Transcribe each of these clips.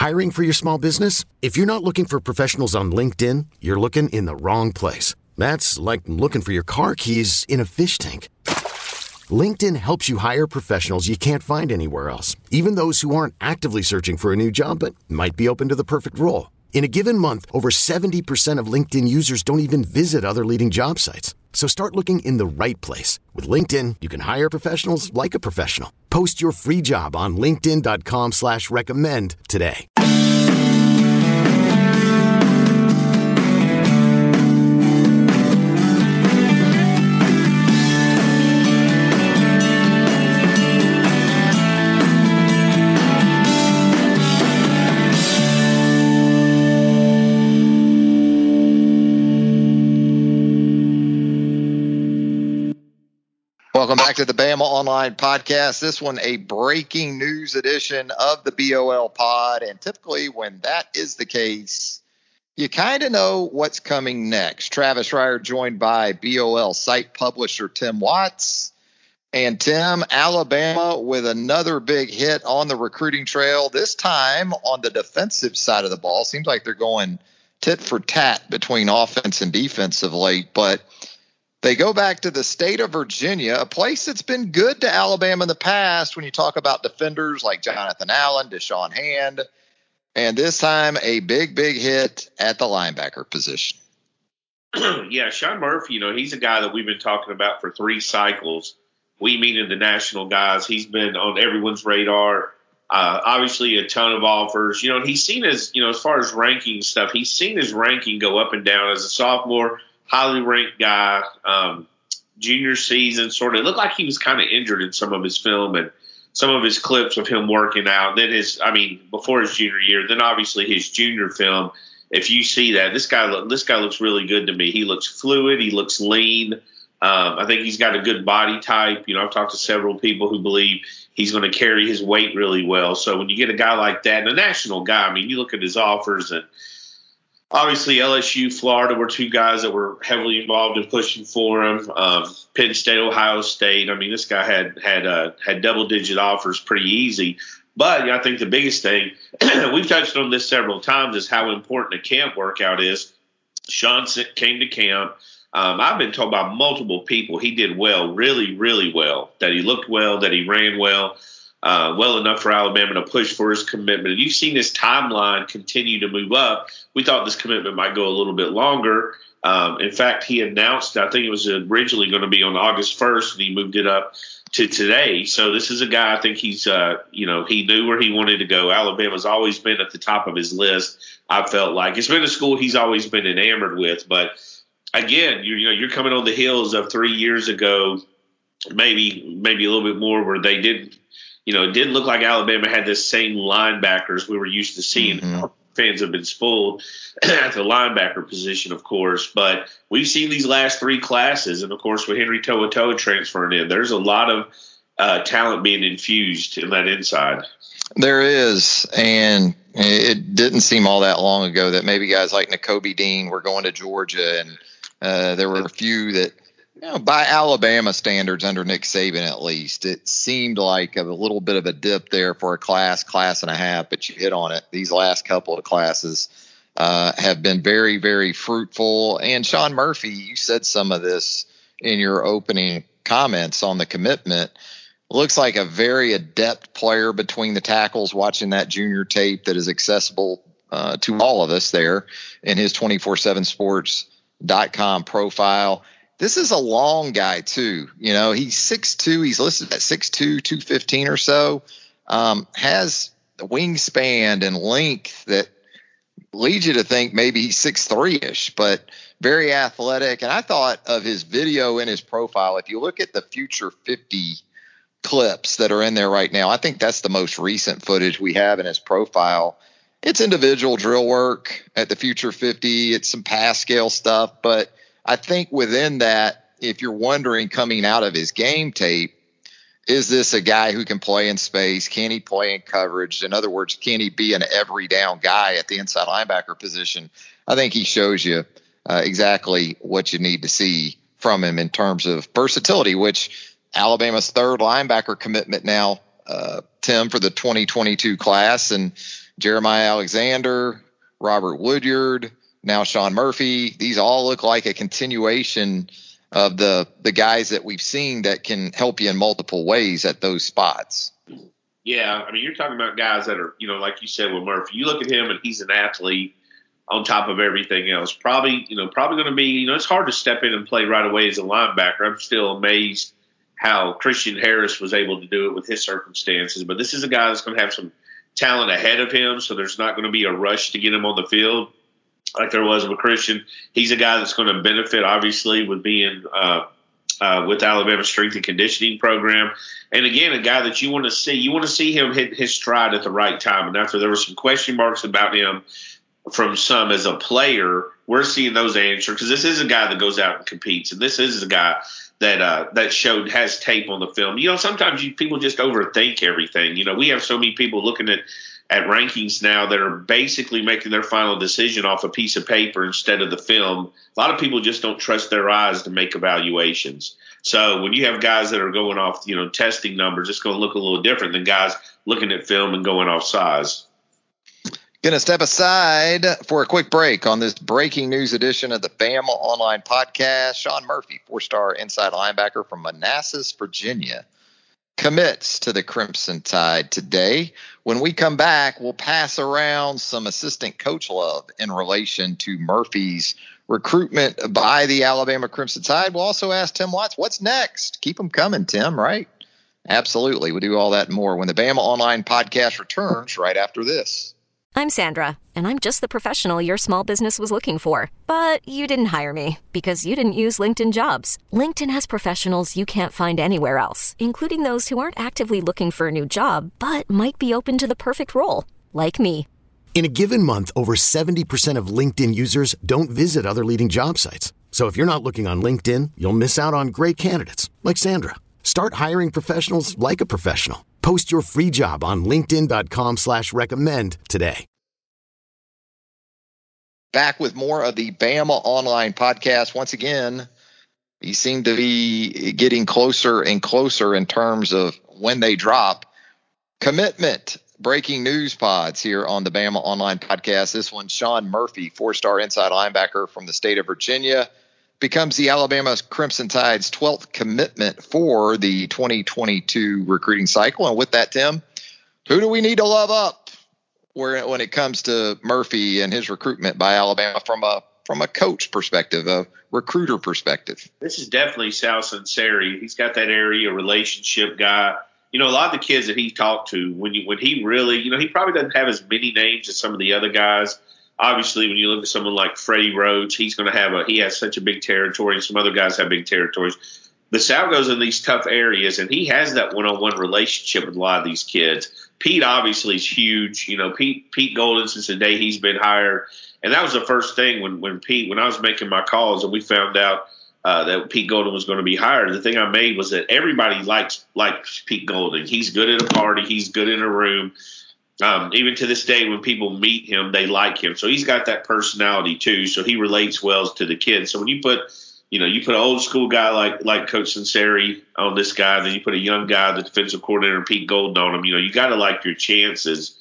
Hiring for your small business? If you're not looking for professionals on LinkedIn, you're looking in the wrong place. That's like looking for your car keys in a fish tank. LinkedIn helps you hire professionals you can't find anywhere else, even those who aren't actively searching for a new job but might be open to the perfect role. In a given month, over 70% of LinkedIn users don't even visit other leading job sites. So start looking in the right place. With LinkedIn, you can hire professionals like a professional. Post your free job on linkedin.com/recommend today. Welcome back to the Bama Online Podcast. This one, a breaking news edition of the BOL Pod. And typically when that is the case, you kind of know what's coming next. Travis Reier joined by BOL site publisher Tim Watts. And Tim, Alabama with another big hit on the recruiting trail, this time on the defensive side of the ball. Seems like they're going tit for tat between offense and defense of late, but they go back to the state of Virginia, a place that's been good to Alabama in the past when you talk about defenders like Jonathan Allen, Deshaun Hand, and this time a big hit at the linebacker position. Yeah, Sean Murphy, he's a guy that we've been talking about for 3 cycles. We meaning the national guys. He's been on everyone's radar. Obviously, a ton of offers. He's seen as far as ranking stuff, he's seen his ranking go up and down as a sophomore. Highly ranked guy, junior season, sort of looked like he was kind of injured in some of his film and some of his clips of him working out. Then before his junior year, then obviously his junior film. If you see that, this guy looks really good to me. He looks fluid. He looks lean. I think he's got a good body type. I've talked to several people who believe he's going to carry his weight really well. So when you get a guy like that, and a national guy, you look at his offers and obviously, LSU, Florida were 2 guys that were heavily involved in pushing for him. Penn State, Ohio State. This guy had double-digit offers pretty easy. But I think the biggest thing, we've touched on this several times, is how important a camp workout is. Sean came to camp. I've been told by multiple people he did well, really, really well, that he looked well, that he ran well. Well enough for Alabama to push for his commitment. And you've seen his timeline continue to move up. We thought this commitment might go a little bit longer. In fact, he announced, I think it was originally going to be on August 1st, and he moved it up to today. So this is a guy, I think he's, he knew where he wanted to go. Alabama's always been at the top of his list, I felt like. It's been a school he's always been enamored with. But, again, you're coming on the heels of 3 years ago, maybe a little bit more, where they didn't. It didn't look like Alabama had the same linebackers we were used to seeing. Mm-hmm. Fans have been spoiled at the linebacker position, of course. But we've seen these last 3 classes, and, of course, with Henry To'oTo'o transferring in, there's a lot of talent being infused in that inside. There is, and it didn't seem all that long ago that maybe guys like Nakobe Dean were going to Georgia, and there were a few that – by Alabama standards under Nick Saban, at least, it seemed like a little bit of a dip there for a class and a half, but you hit on it. These last couple of classes have been very, very fruitful. And Sean Murphy, you said some of this in your opening comments on the commitment. Looks like a very adept player between the tackles, watching that junior tape that is accessible to all of us there in his 247sports.com profile. This is a long guy, too. He's 6'2". He's listed at 6'2", 215 or so. Has the wingspan and length that leads you to think maybe he's 6'3"-ish, but very athletic. And I thought of his video in his profile. If you look at the Future 50 clips that are in there right now, I think that's the most recent footage we have in his profile. It's individual drill work at the Future 50. It's some pass scale stuff, but I think within that, if you're wondering coming out of his game tape, is this a guy who can play in space? Can he play in coverage? In other words, can he be an every down guy at the inside linebacker position? I think he shows you exactly what you need to see from him in terms of versatility, which Alabama's 3rd linebacker commitment now, Tim, for the 2022 class. And Jeremiah Alexander, Robert Woodyard, now Sean Murphy. These all look like a continuation of the guys that we've seen that can help you in multiple ways at those spots. Yeah, I mean, you're talking about guys that are, like you said with Murphy, you look at him and he's an athlete on top of everything else. Probably going to be, it's hard to step in and play right away as a linebacker. I'm still amazed how Christian Harris was able to do it with his circumstances. But this is a guy that's going to have some talent ahead of him, so there's not going to be a rush to get him on the field like there was with Christian. He's a guy that's going to benefit, obviously, with being with Alabama's strength and conditioning program. And, again, a guy that you want to see. You want to see him hit his stride at the right time. And after there were some question marks about him from some as a player, we're seeing those answered because this is a guy that goes out and competes. And this is a guy that has tape on the film. Sometimes people just overthink everything. We have so many people looking at rankings now that are basically making their final decision off a piece of paper instead of the film. A lot of people just don't trust their eyes to make evaluations. So when you have guys that are going off, testing numbers, it's going to look a little different than guys looking at film and going off size. Going to step aside for a quick break on this breaking news edition of the Bama Online Podcast. Sean Murphy, 4-star inside linebacker from Manassas, Virginia, commits to the Crimson Tide today. When we come back, we'll pass around some assistant coach love in relation to Murphy's recruitment by the Alabama Crimson Tide. We'll also ask Tim Watts, what's next? Keep them coming, Tim, right? Absolutely. We'll do all that and more when the Bama Online Podcast returns right after this. I'm Sandra, and I'm just the professional your small business was looking for. But you didn't hire me because you didn't use LinkedIn Jobs. LinkedIn has professionals you can't find anywhere else, including those who aren't actively looking for a new job, but might be open to the perfect role, like me. In a given month, over 70% of LinkedIn users don't visit other leading job sites. So if you're not looking on LinkedIn, you'll miss out on great candidates like Sandra. Start hiring professionals like a professional. Post your free job on linkedin.com/recommend today. Back with more of the Bama Online Podcast. Once again, these seem to be getting closer and closer in terms of when they drop. Commitment breaking news pods here on the Bama Online Podcast. This one, Sean Murphy, 4-star inside linebacker from the state of Virginia, becomes the Alabama Crimson Tide's 12th commitment for the 2022 recruiting cycle. And with that, Tim, who do we need to love up when it comes to Murphy and his recruitment by Alabama from a coach perspective, a recruiter perspective? This is definitely Sal Sunseri. He's got that area relationship guy. A lot of the kids that he talked to, when he really, he probably doesn't have as many names as some of the other guys. Obviously, when you look at someone like Freddie Rhodes, he has such a big territory, and some other guys have big territories. But Sal goes in these tough areas, and he has that one-on-one relationship with a lot of these kids. Pete obviously is huge. Pete Golden, since the day he's been hired, and that was the first thing when I was making my calls and we found out that Pete Golden was going to be hired. The thing I made was that everybody likes Pete Golden. He's good at a party. He's good in a room. Even to this day, when people meet him, they like him. So he's got that personality too. So he relates well to the kids. So when you put an old school guy like Coach Sunseri on this guy, then you put a young guy, the defensive coordinator, Pete Golden on him. You got to like your chances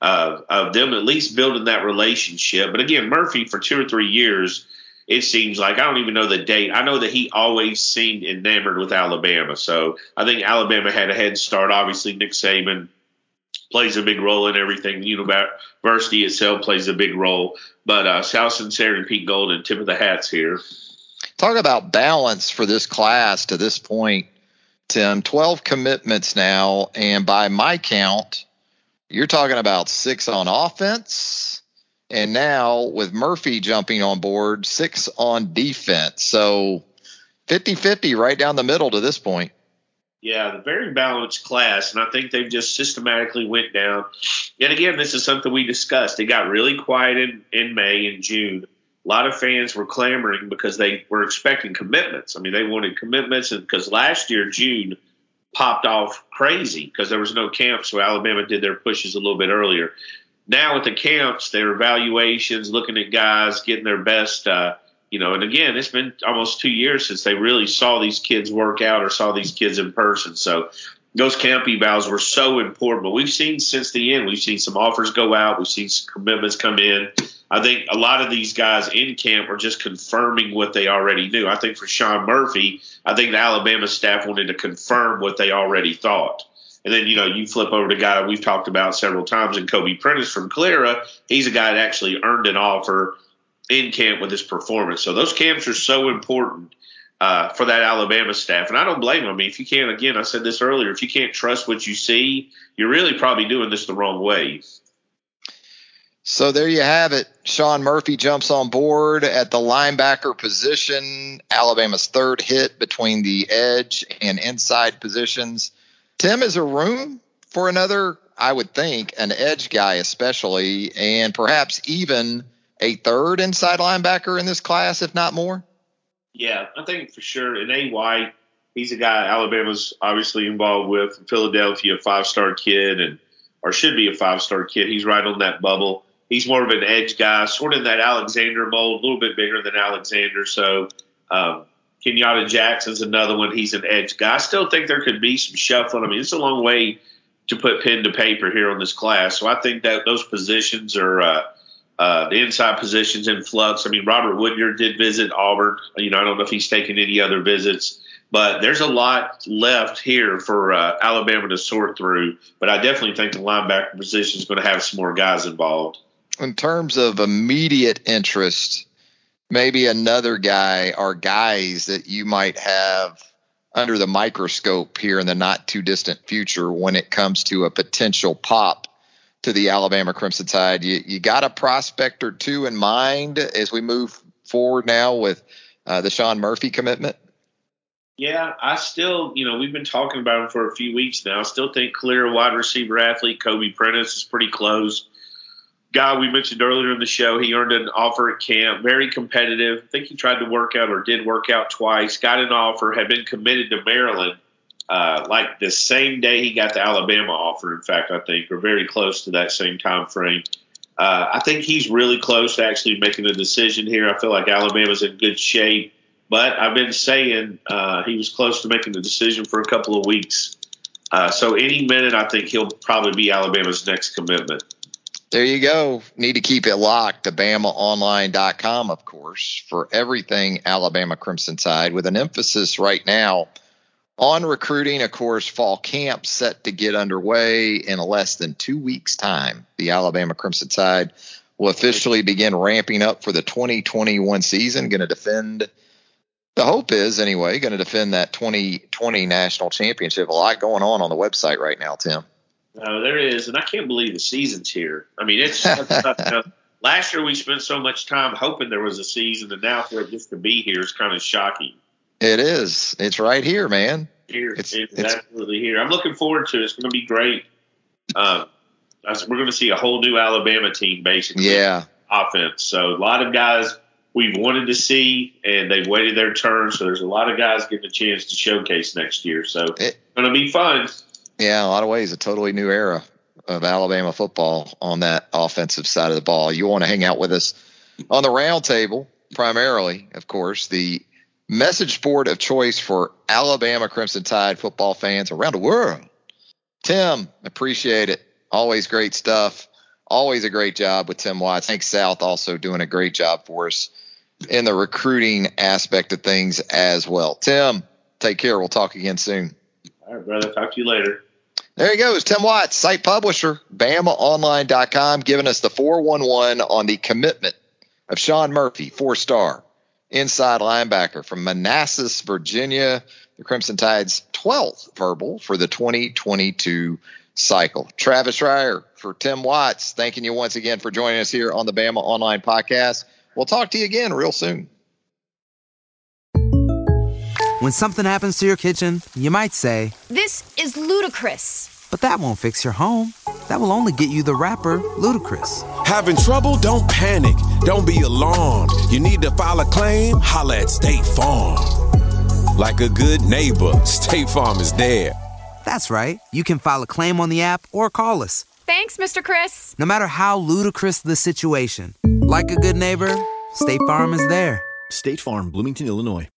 of them at least building that relationship. But again, Murphy for 2 or 3 years, it seems like, I don't even know the date. I know that he always seemed enamored with Alabama. So I think Alabama had a head start. Obviously, Nick Saban plays a big role in everything. The university itself plays a big role. But Sal Sunseri and Pete Golden, tip of the hats here. Talk about balance for this class to this point, Tim. 12 commitments now, and by my count, you're talking about 6 on offense, and now with Murphy jumping on board, 6 on defense. So 50-50 right down the middle to this point. Yeah, the very balanced class, and I think they've just systematically went down. And again, this is something we discussed. It got really quiet in May and June. A lot of fans were clamoring because they were expecting commitments. I mean, they wanted commitments, and because last year, June, popped off crazy because there was no camp, so Alabama did their pushes a little bit earlier. Now with the camps, their evaluations, looking at guys, getting their best and again, it's been almost 2 years since they really saw these kids work out or saw these kids in person. So those camp evals were so important. But we've seen since the end, we've seen some offers go out. We've seen some commitments come in. I think a lot of these guys in camp are just confirming what they already knew. I think for Sean Murphy, I think the Alabama staff wanted to confirm what they already thought. And then, you flip over to a guy we've talked about several times in Kobe Prentice from Clara. He's a guy that actually earned an offer in camp with his performance. So those camps are so important for that Alabama staff. And I don't blame them. I mean, if you can't, again, I said this earlier, if you can't trust what you see, you're really probably doing this the wrong way. So there you have it. Sean Murphy jumps on board at the linebacker position. Alabama's third hit between the edge and inside positions. Tim, is there room for another, I would think, an edge guy especially, and perhaps even a third inside linebacker in this class, if not more? Yeah, I think for sure. And A. White, he's a guy Alabama's obviously involved with in Philadelphia, a 5-star kid, or should be a 5-star kid. He's right on that bubble. He's more of an edge guy, sort of in that Alexander mold, a little bit bigger than Alexander. So Kenyatta Jackson's another one. He's an edge guy. I still think there could be some shuffling. I mean, it's a long way to put pen to paper here on this class. So I think that those positions are the inside positions in flux. I mean, Robert Woodyard did visit Auburn. I don't know if he's taken any other visits. But there's a lot left here for Alabama to sort through. But I definitely think the linebacker position is going to have some more guys involved. In terms of immediate interest, maybe another guy or guys that you might have under the microscope here in the not too distant future when it comes to a potential pop to the Alabama Crimson Tide. You got a prospect or two in mind as we move forward now with the Sean Murphy commitment? Yeah, I still, we've been talking about him for a few weeks now. I still think clear wide receiver athlete Kobe Prentice is pretty close. Guy we mentioned earlier in the show, he earned an offer at camp, very competitive. I think he tried to work out or did work out twice, got an offer, had been committed to Maryland like the same day he got the Alabama offer, in fact, I think, or very close to that same time frame. I think he's really close to actually making a decision here. I feel like Alabama's in good shape. But I've been saying he was close to making the decision for a couple of weeks. So any minute, I think he'll probably be Alabama's next commitment. There you go. Need to keep it locked to BamaOnline.com, of course, for everything Alabama Crimson Tide, with an emphasis right now on recruiting. Of course, fall camp set to get underway in less than 2 weeks' time. The Alabama Crimson Tide will officially begin ramping up for the 2021 season. Going to defend – the hope is, anyway, going to defend that 2020 national championship. A lot going on the website right now, Tim. There is, and I can't believe the season's here. I mean, it's last year we spent so much time hoping there was a season, and now for it just to be here is kind of shocking. It is. It's right here, man. It's absolutely here. I'm looking forward to it. It's going to be great. We're going to see a whole new Alabama team, basically. Yeah. Offense. So a lot of guys we've wanted to see, and they've waited their turn. So there's a lot of guys getting a chance to showcase next year. So it's going to be fun. Yeah, in a lot of ways, a totally new era of Alabama football on that offensive side of the ball. You want to hang out with us on the round table, primarily, of course, the message board of choice for Alabama Crimson Tide football fans around the world. Tim, appreciate it. Always great stuff. Always a great job with Tim Watts. Hank South also doing a great job for us in the recruiting aspect of things as well. Tim, take care. We'll talk again soon. All right, brother. Talk to you later. There he goes. Tim Watts, site publisher, BamaOnline.com, giving us the 411 on the commitment of Sean Murphy, 4-star inside linebacker from Manassas, Virginia, the Crimson Tide's 12th verbal for the 2022 cycle. Travis Schreier for Tim Watts, thanking you once again for joining us here on the Bama Online Podcast. We'll talk to you again real soon. When something happens to your kitchen, you might say, "This is ludicrous." But that won't fix your home. That will only get you the rapper, Ludacris. Having trouble? Don't panic. Don't be alarmed. You need to file a claim? Holla at State Farm. Like a good neighbor, State Farm is there. That's right. You can file a claim on the app or call us. Thanks, Mr. Chris. No matter how ludicrous the situation, like a good neighbor, State Farm is there. State Farm, Bloomington, Illinois.